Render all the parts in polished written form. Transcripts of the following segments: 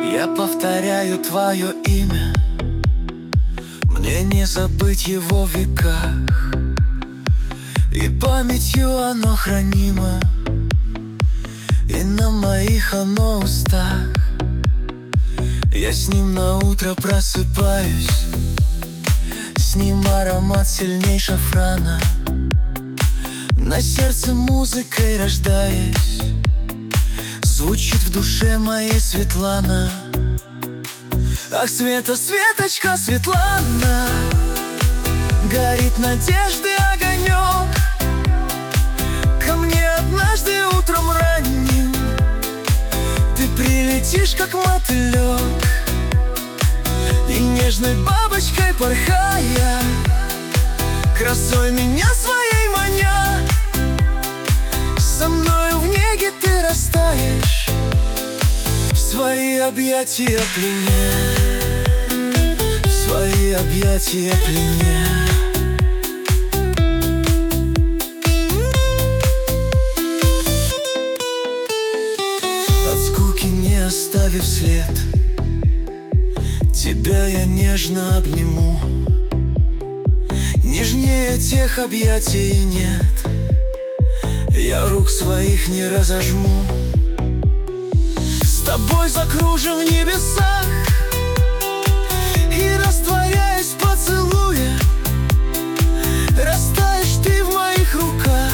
Я повторяю твое имя, мне не забыть его в веках, и памятью оно хранимо, и на моих оно устах. Я с ним на утро просыпаюсь, с ним аромат сильней шафрана, на сердце музыкой рождаясь, звучит в душе моей Светлана. Ах, Света, Светочка, Светлана, горит надежды огонек. Ко мне однажды утром ранним ты прилетишь, как мотылек, и нежной бабочкой порхая, красой меня своей маня, со мною в неге ты растаешь, в свои объятия пленя, в свои объятия пленя. От скуки не оставив след, тебя я нежно обниму. Нежнее тех объятий нет, я рук своих не разожму. С тобой закружим в небесах, и растворяясь в поцелуе, растаешь ты в моих руках.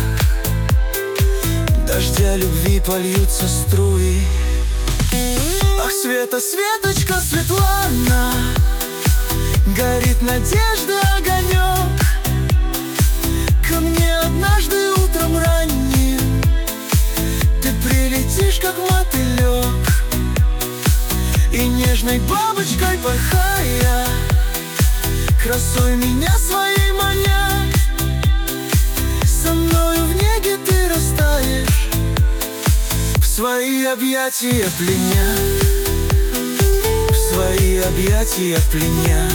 Дождя любви польются струи. Ах, Света, Светочка, Светлана, горит надежда огонек. Ко мне однажды утром ранним ты прилетишь, как мотылек, и нежной бабочкой порхая, красой меня своей маня, со мною в неге ты растаешь, в свои объятия пленя, в свои объятия пленя.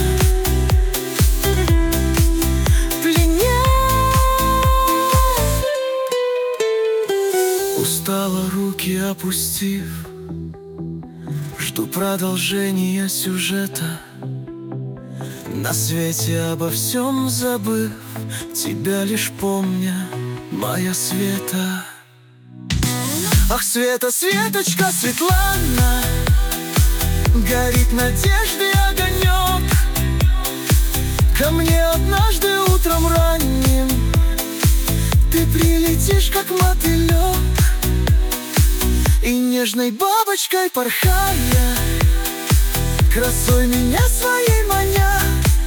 Устало руки опустив, жду продолжения сюжета, на свете обо всем забыв, тебя лишь помня, моя Света. Ах, Света, Светочка, Светлана, горит надежды огонек. Ко мне однажды утром ранним ты прилетишь, как мотылек, и нежной бабочкой порхая, красой меня своей маня,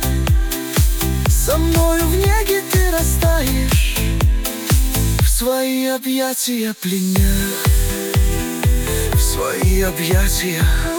со мною в неге ты растаешь, в свои объятия пленя, в свои объятия.